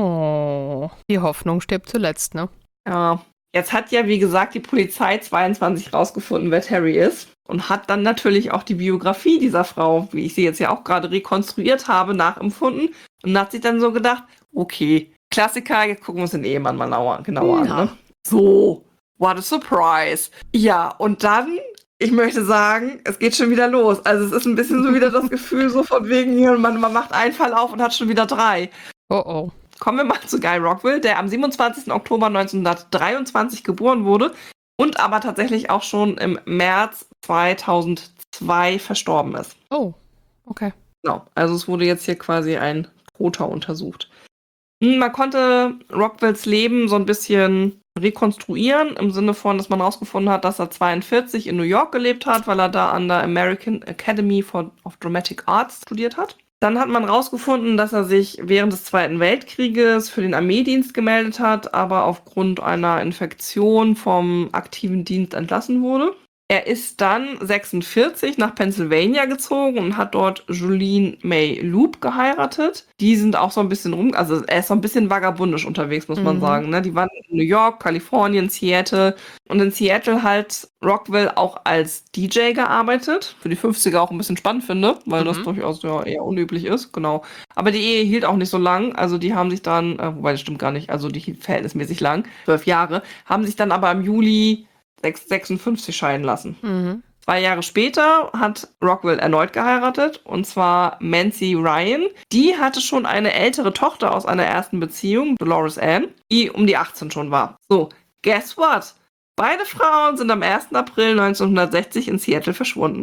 Oh, die Hoffnung stirbt zuletzt, ne? Ja. Jetzt hat ja, wie gesagt, die Polizei zweiundzwanzig rausgefunden, wer Terry ist. Und hat dann natürlich auch die Biografie dieser Frau, wie ich sie jetzt ja auch gerade rekonstruiert habe, nachempfunden. Und hat sich dann so gedacht, okay, Klassiker, jetzt gucken wir uns den Ehemann mal genauer, genauer Ja. an. Ne? So, what a surprise. Ja, und dann, ich möchte sagen, es geht schon wieder los. Also es ist ein bisschen so wieder das Gefühl so von wegen hier, man, man macht einen Fall auf und hat schon wieder drei. Oh, oh. Kommen wir mal zu Guy Rockville, der am siebenundzwanzigsten Oktober neunzehnhundertdreiundzwanzig geboren wurde und aber tatsächlich auch schon im März zweitausendzwei verstorben ist. Oh, okay. Genau, also es wurde jetzt hier quasi ein Toter untersucht. Hm, Man konnte Rockvilles Leben so ein bisschen rekonstruieren, im Sinne von, dass man herausgefunden hat, dass er zweiundvierzig in New York gelebt hat, weil er da an der American Academy for, of Dramatic Arts studiert hat. Dann hat man herausgefunden, dass er sich während des Zweiten Weltkrieges für den Armeedienst gemeldet hat, aber aufgrund einer Infektion vom aktiven Dienst entlassen wurde. Er ist dann sechsundvierzig nach Pennsylvania gezogen und hat dort Juline May Loop geheiratet. Die sind auch so ein bisschen rum, also er ist so ein bisschen vagabundisch unterwegs, muss man Mhm. sagen. Ne? Die waren in New York, Kalifornien, Seattle. Und in Seattle halt Rockville auch als D J gearbeitet. Für die fünfziger auch ein bisschen spannend finde, weil das Mhm. durchaus ja eher unüblich ist, genau. Aber die Ehe hielt auch nicht so lang. Also die haben sich dann, äh, wobei das stimmt gar nicht, also die hielt verhältnismäßig lang, zwölf Jahre, haben sich dann aber im Juli sechsundfünfzig scheiden lassen. Mhm. Zwei Jahre später hat Rockville erneut geheiratet, und zwar Mancy Ryan. Die hatte schon eine ältere Tochter aus einer ersten Beziehung, Dolores Ann, die um die achtzehn schon war. So, guess what? Beide Frauen sind am ersten April neunzehnhundertsechzig in Seattle verschwunden.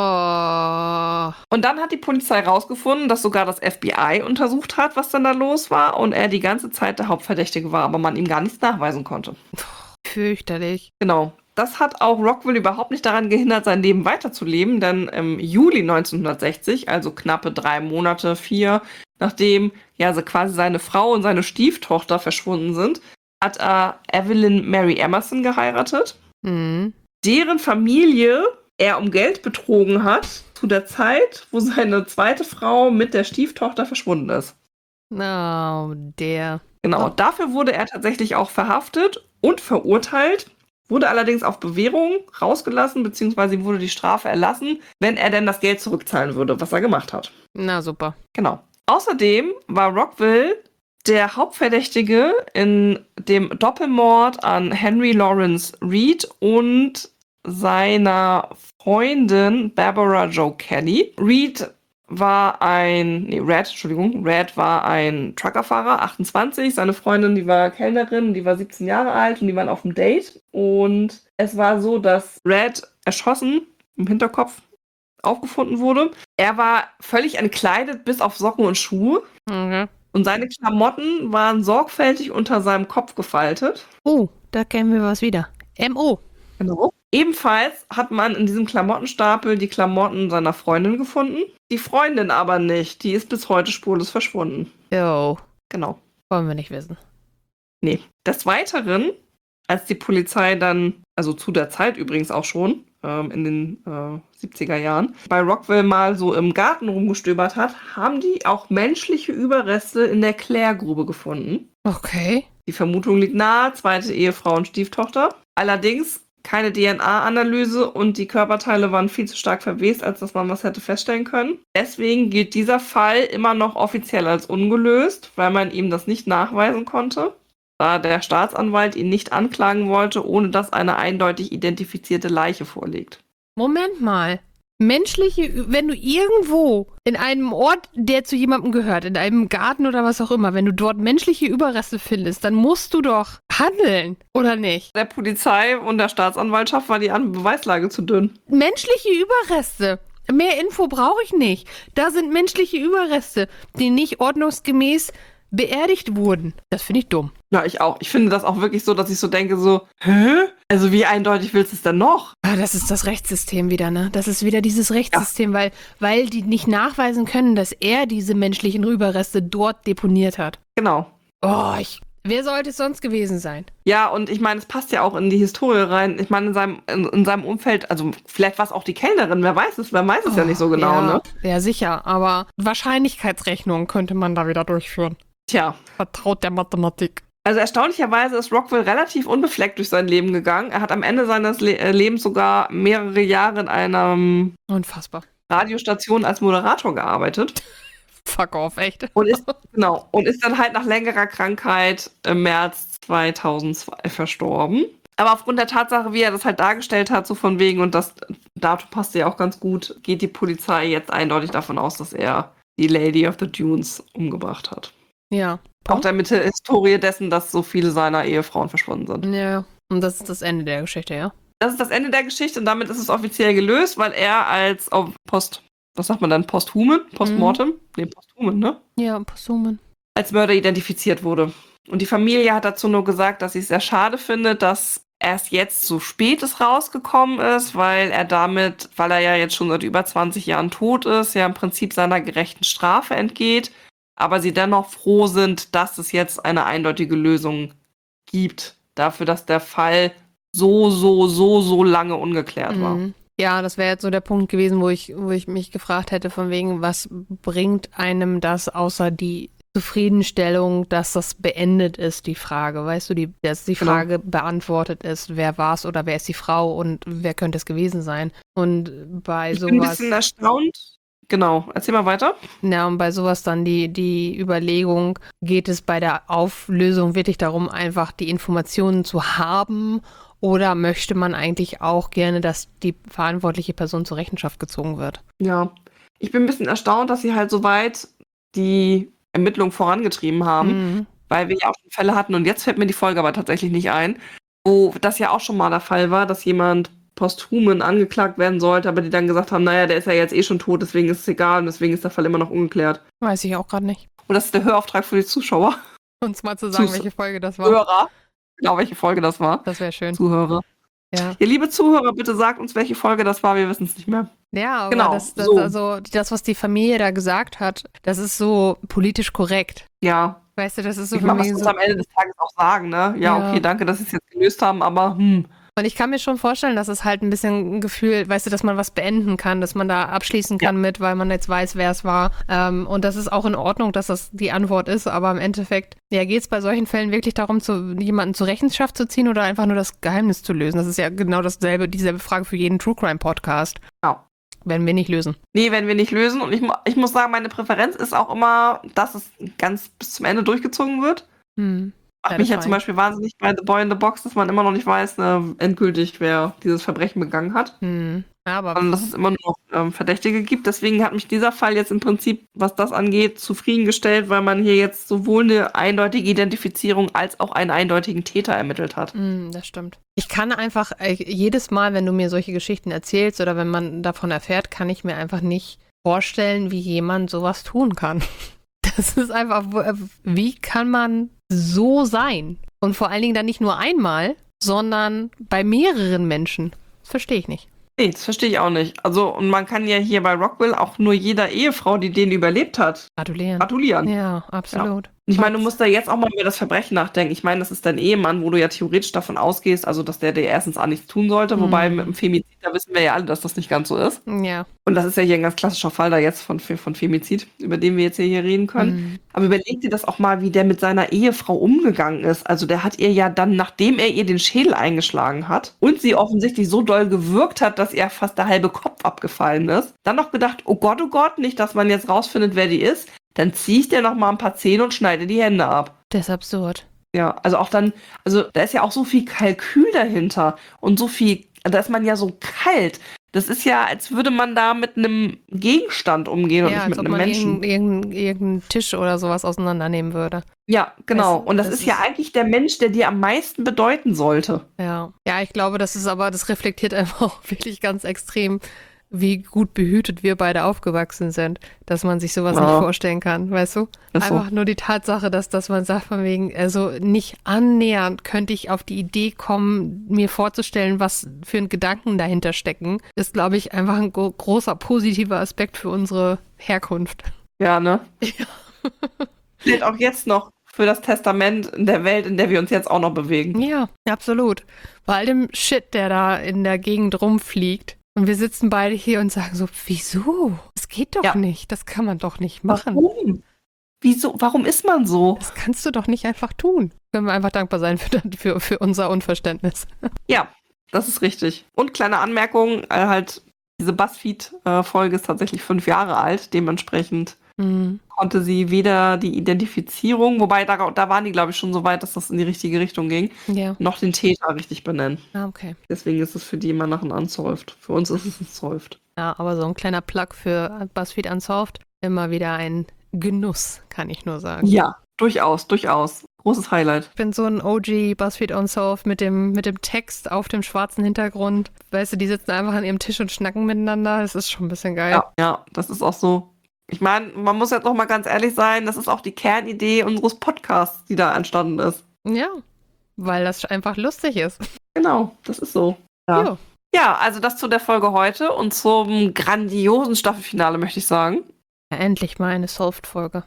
Oh. Und dann hat die Polizei rausgefunden, dass sogar das F B I untersucht hat, was dann da los war, und er die ganze Zeit der Hauptverdächtige war, aber man ihm gar nichts nachweisen konnte. Fürchterlich. Genau. Das hat auch Rockville überhaupt nicht daran gehindert, sein Leben weiterzuleben, denn im Juli neunzehnhundertsechzig, also knappe drei Monate, vier, nachdem ja so quasi seine Frau und seine Stieftochter verschwunden sind, hat er Evelyn Mary Emerson geheiratet, Mhm. deren Familie er um Geld betrogen hat, zu der Zeit, wo seine zweite Frau mit der Stieftochter verschwunden ist. Oh, der. Genau, Oh. dafür wurde er tatsächlich auch verhaftet und verurteilt, wurde allerdings auf Bewährung rausgelassen, beziehungsweise ihm wurde die Strafe erlassen, wenn er denn das Geld zurückzahlen würde, was er gemacht hat. Na super. Genau. Außerdem war Rockville der Hauptverdächtige in dem Doppelmord an Henry Lawrence Reed und seiner Freundin Barbara Jo Kelly. Reed war ein, nee, Red, Entschuldigung, Red war ein Truckerfahrer, achtundzwanzig. Seine Freundin, die war Kellnerin, die war siebzehn Jahre alt und die waren auf dem Date. Und es war so, dass Red erschossen im Hinterkopf aufgefunden wurde. Er war völlig entkleidet bis auf Socken und Schuhe. Mhm. Und seine Klamotten waren sorgfältig unter seinem Kopf gefaltet. Oh, da kennen wir was wieder. M O. Genau. Ebenfalls hat man in diesem Klamottenstapel die Klamotten seiner Freundin gefunden. Die Freundin aber nicht. Die ist bis heute spurlos verschwunden. Jo. Genau. Wollen wir nicht wissen. Nee. Des Weiteren, als die Polizei dann, also zu der Zeit übrigens auch schon, ähm, in den äh, siebziger Jahren, bei Rockville mal so im Garten rumgestöbert hat, haben die auch menschliche Überreste in der Klärgrube gefunden. Okay. Die Vermutung liegt nahe, zweite Ehefrau und Stieftochter. Allerdings keine D N A-Analyse und die Körperteile waren viel zu stark verwest, als dass man was hätte feststellen können. Deswegen gilt dieser Fall immer noch offiziell als ungelöst, weil man ihm das nicht nachweisen konnte, da der Staatsanwalt ihn nicht anklagen wollte, ohne dass eine eindeutig identifizierte Leiche vorliegt. Moment mal. Menschliche, wenn du irgendwo in einem Ort, der zu jemandem gehört, in einem Garten oder was auch immer, wenn du dort menschliche Überreste findest, dann musst du doch handeln, oder nicht? Der Polizei und der Staatsanwaltschaft war die An- Beweislage zu dünn. Menschliche Überreste. Mehr Info brauche ich nicht. Da sind menschliche Überreste, die nicht ordnungsgemäß beerdigt wurden. Das finde ich dumm. Ja, ich auch. Ich finde das auch wirklich so, dass ich so denke, so, hä? Also wie eindeutig willst du es denn noch? Ah, das ist das Rechtssystem wieder, ne? Das ist wieder dieses Rechtssystem, ja. weil, weil die nicht nachweisen können, dass er diese menschlichen Überreste dort deponiert hat. Genau. Oh, ich, wer sollte es sonst gewesen sein? Ja, und ich meine, es passt ja auch in die Historie rein. Ich meine, in seinem, in, in seinem Umfeld, also vielleicht war es auch die Kellnerin, wer weiß es, wer weiß es oh, ja nicht so genau, ja, ne? Ja, sicher, aber Wahrscheinlichkeitsrechnung könnte man da wieder durchführen. Tja. Vertraut der Mathematik. Also erstaunlicherweise ist Rockville relativ unbefleckt durch sein Leben gegangen. Er hat am Ende seines Le- Lebens sogar mehrere Jahre in einer Unfassbar. Radiostation als Moderator gearbeitet. Fuck off, echt. Und ist, genau, und ist dann halt nach längerer Krankheit im März zweitausendzwei verstorben. Aber aufgrund der Tatsache, wie er das halt dargestellt hat, so von wegen, und das Datum passt ja auch ganz gut, geht die Polizei jetzt eindeutig davon aus, dass er die Lady of the Dunes umgebracht hat. Ja. Auch der mit der Historie dessen, dass so viele seiner Ehefrauen verschwunden sind. Ja, und das ist das Ende der Geschichte, ja? Das ist das Ende der Geschichte und damit ist es offiziell gelöst, weil er als oh, Post, was sagt man dann, Posthumen? Postmortem? Mhm. Nee, Posthumen, ne? Ja, Posthumen. Als Mörder identifiziert wurde. Und die Familie hat dazu nur gesagt, dass sie es sehr schade findet, dass erst jetzt so spät es rausgekommen ist, weil er damit, weil er ja jetzt schon seit über zwanzig Jahren tot ist, ja im Prinzip seiner gerechten Strafe entgeht. Aber sie dennoch froh sind, dass es jetzt eine eindeutige Lösung gibt. Dafür, dass der Fall so, so, so, so lange ungeklärt war. Mhm. Ja, das wäre jetzt so der Punkt gewesen, wo ich, wo ich mich gefragt hätte, von wegen, was bringt einem das außer die Zufriedenstellung, dass das beendet ist, die Frage. Weißt du, die, dass die Frage genau. beantwortet ist, wer war es oder wer ist die Frau und wer könnte es gewesen sein. Und bei ich sowas. Ich bin ein bisschen erstaunt. Genau, erzähl mal weiter. Ja, und bei sowas dann die, die Überlegung, geht es bei der Auflösung wirklich darum, einfach die Informationen zu haben oder möchte man eigentlich auch gerne, dass die verantwortliche Person zur Rechenschaft gezogen wird? Ja, ich bin ein bisschen erstaunt, dass sie halt so weit die Ermittlungen vorangetrieben haben, mhm. weil wir ja auch schon Fälle hatten und jetzt fällt mir die Folge aber tatsächlich nicht ein, wo das ja auch schon mal der Fall war, dass jemand posthumen angeklagt werden sollte, aber die dann gesagt haben, naja, der ist ja jetzt eh schon tot, deswegen ist es egal und deswegen ist der Fall immer noch ungeklärt. Weiß ich auch gerade nicht. Und das ist der Hörauftrag für die Zuschauer. Uns mal zu sagen, Zus- welche Folge das war. Hörer. Genau, welche Folge das war. Das wäre schön. Zuhörer. Ja. Ihr liebe Zuhörer, bitte sagt uns, welche Folge das war, wir wissen es nicht mehr. Ja, aber genau, das, das, so. also, das, was die Familie da gesagt hat, das ist so politisch korrekt. Ja. Weißt du, das ist so ich meine, was muss so am Ende des Tages auch sagen, ne? Ja, ja. Okay, danke, dass sie es jetzt gelöst haben, aber hm. Und ich kann mir schon vorstellen, dass es halt ein bisschen ein Gefühl, weißt du, dass man was beenden kann, dass man da abschließen kann ja. mit, weil man jetzt weiß, wer es war. Ähm, und das ist auch in Ordnung, dass das die Antwort ist, aber im Endeffekt, ja, geht es bei solchen Fällen wirklich darum, zu, jemanden zur Rechenschaft zu ziehen oder einfach nur das Geheimnis zu lösen? Das ist ja genau dasselbe, dieselbe Frage für jeden True Crime Podcast. Ja. Wenn wir nicht lösen. Nee, wenn wir nicht lösen. Und ich, ich muss sagen, meine Präferenz ist auch immer, dass es ganz bis zum Ende durchgezogen wird. Hm. Macht mich ja zum Beispiel wahnsinnig bei The Boy in the Box, dass man immer noch nicht weiß, ne, endgültig, wer dieses Verbrechen begangen hat. Hm. Aber Und dass es immer noch ähm, Verdächtige gibt. Deswegen hat mich dieser Fall jetzt im Prinzip, was das angeht, zufriedengestellt, weil man hier jetzt sowohl eine eindeutige Identifizierung als auch einen eindeutigen Täter ermittelt hat. Mm, das stimmt. Ich kann einfach, äh, jedes Mal, wenn du mir solche Geschichten erzählst oder wenn man davon erfährt, kann ich mir einfach nicht vorstellen, wie jemand sowas tun kann. Das ist einfach, wie kann man so sein? Und vor allen Dingen dann nicht nur einmal, sondern bei mehreren Menschen. Das verstehe ich nicht. Nee, das verstehe ich auch nicht. Also, und man kann ja hier bei Rockwell auch nur jeder Ehefrau, die den überlebt hat, gratulieren. gratulieren. Ja, absolut. Ja. Ich meine, du musst da jetzt auch mal über das Verbrechen nachdenken. Ich meine, das ist dein Ehemann, wo du ja theoretisch davon ausgehst, also dass der dir erstens auch nichts tun sollte, mhm. wobei mit dem Femizid, da wissen wir ja alle, dass das nicht ganz so ist. Ja. Und das ist ja hier ein ganz klassischer Fall da jetzt von, von Femizid, über den wir jetzt hier, hier reden können. Mhm. Aber überleg dir das auch mal, wie der mit seiner Ehefrau umgegangen ist. Also der hat ihr ja dann, nachdem er ihr den Schädel eingeschlagen hat und sie offensichtlich so doll gewürgt hat, dass ihr fast der halbe Kopf abgefallen ist, dann noch gedacht, oh Gott, oh Gott, nicht, dass man jetzt rausfindet, wer die ist. Dann zieh ich dir noch mal ein paar Zähne und schneide die Hände ab. Das ist absurd. Ja, also auch dann, also da ist ja auch so viel Kalkül dahinter und so viel, da ist man ja so kalt. Das ist ja, als würde man da mit einem Gegenstand umgehen und ja, nicht mit als ob einem man Menschen. Irgendeinen irgendein Tisch oder sowas auseinandernehmen würde. Ja, genau. Das, und das, das ist, ist ja eigentlich der Mensch, der dir am meisten bedeuten sollte. Ja, ja, ich glaube, das ist aber, das reflektiert einfach auch wirklich ganz extrem, wie gut behütet wir beide aufgewachsen sind, dass man sich sowas ja. nicht vorstellen kann, weißt du? Ist Einfach so. nur die Tatsache, dass, dass man sagt von wegen, also nicht annähernd könnte ich auf die Idee kommen, mir vorzustellen, was für ein Gedanken dahinter stecken, ist, glaube ich, einfach ein gro- großer positiver Aspekt für unsere Herkunft. Ja, ne? Ja. Steht auch jetzt noch für das Testament in der Welt, in der wir uns jetzt auch noch bewegen. Ja, absolut. Bei all dem Shit, der da in der Gegend rumfliegt. Und wir sitzen beide hier und sagen so, wieso? Das geht doch ja. nicht. Das kann man doch nicht machen. Warum? Wieso? Warum ist man so? Das kannst du doch nicht einfach tun. Können wir einfach dankbar sein für, für, für unser Unverständnis. Ja, das ist richtig. Und kleine Anmerkung, äh, halt, diese BuzzFeed-Folge ist tatsächlich fünf Jahre alt. Dementsprechend mhm. konnte sie weder die Identifizierung, wobei da, da waren die, glaube ich, schon so weit, dass das in die richtige Richtung ging, ja. noch den Täter richtig benennen. Ah, okay. Deswegen ist es für die immer noch ein Unsolved. Für uns ist es ein Solved. Ja, aber so ein kleiner Plug für BuzzFeed Unsolved. Immer wieder ein Genuss, kann ich nur sagen. Ja, durchaus, durchaus. Großes Highlight. Ich bin so ein O G BuzzFeed Unsolved mit dem, mit dem Text auf dem schwarzen Hintergrund. Weißt du, die sitzen einfach an ihrem Tisch und schnacken miteinander. Das ist schon ein bisschen geil. Ja, ja, das ist auch so. Ich meine, man muss jetzt noch mal ganz ehrlich sein, das ist auch die Kernidee unseres Podcasts, die da entstanden ist. Ja, weil das einfach lustig ist. Genau, das ist so. Ja, jo. ja, also das zu der Folge heute und zum grandiosen Staffelfinale, möchte ich sagen. Ja, endlich mal eine Solved-Folge.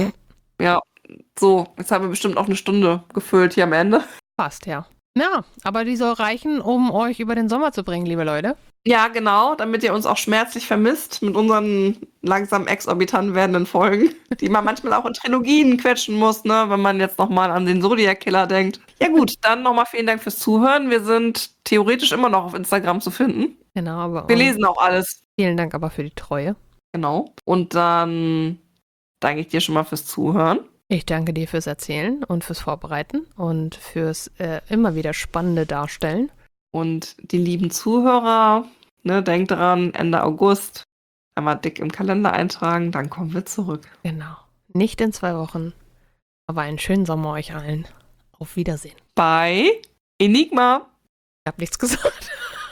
Ja, so, jetzt haben wir bestimmt auch eine Stunde gefüllt hier am Ende. Passt, ja. Ja, aber die soll reichen, um euch über den Sommer zu bringen, liebe Leute. Ja, genau, damit ihr uns auch schmerzlich vermisst mit unseren langsam exorbitant werdenden Folgen, die man manchmal auch in Trilogien quetschen muss, ne, wenn man jetzt nochmal an den Zodiac-Killer denkt. Ja gut, dann nochmal vielen Dank fürs Zuhören. Wir sind theoretisch immer noch auf Instagram zu finden. Genau, aber wir lesen auch alles. Vielen Dank aber für die Treue. Genau. Und dann danke ich dir schon mal fürs Zuhören. Ich danke dir fürs Erzählen und fürs Vorbereiten und fürs äh, immer wieder spannende Darstellen. Und die lieben Zuhörer, ne, denkt dran, Ende August einmal dick im Kalender eintragen, dann kommen wir zurück. Genau. Nicht in zwei Wochen, aber einen schönen Sommer euch allen. Auf Wiedersehen. Bei Enigma. Ich hab nichts gesagt.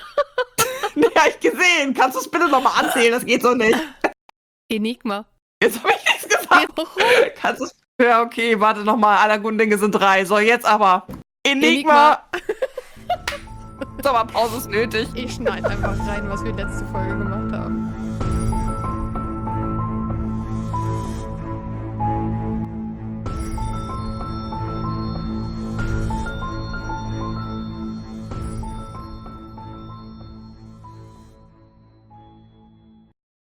Nee, hab ich gesehen. Kannst du es bitte nochmal anzählen? Das geht so nicht. Enigma. Jetzt habe ich nichts gesagt. Ja, Kannst du es? Ja, okay, warte nochmal. Aller guten Dinge sind drei. So, jetzt aber. Enigma. Enigma. Sommerpause ist nötig. Ich schneide einfach rein, was wir letzte Folge gemacht haben.